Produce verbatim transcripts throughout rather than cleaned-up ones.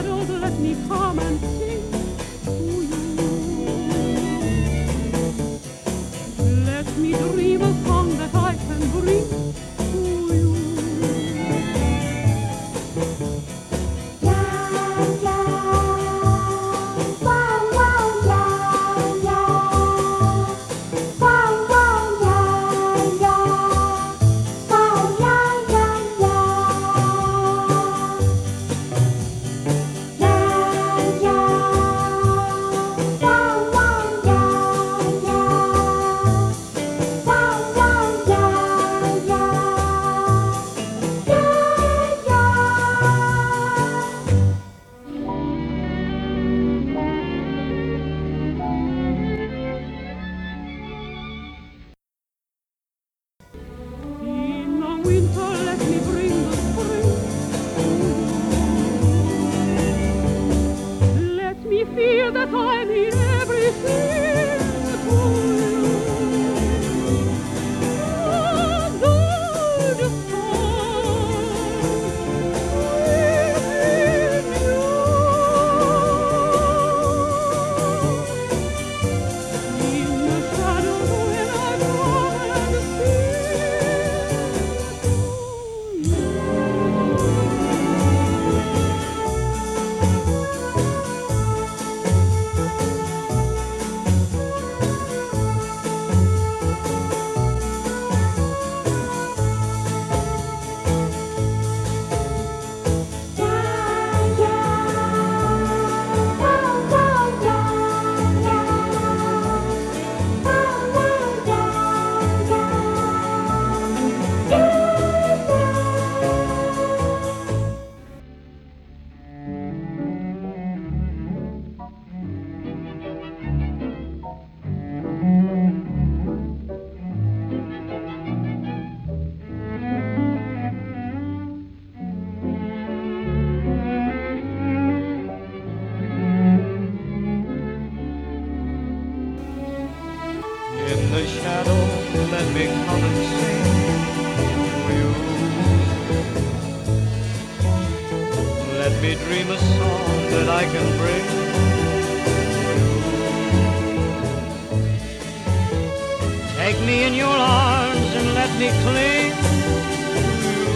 shadows, let me come and sing to you. Let me dream a song that I can bring to you. Winter, let me bring the spring to you. Let me feel that I mean everything to you. Adore the song within you. In the shadow when I come and sing. In the shadow, let me come and sing to you. Let me dream a song that I can bring to you. Take me in your arms and let me cling to you.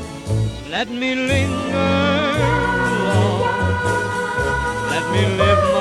Let me linger long. Let me live my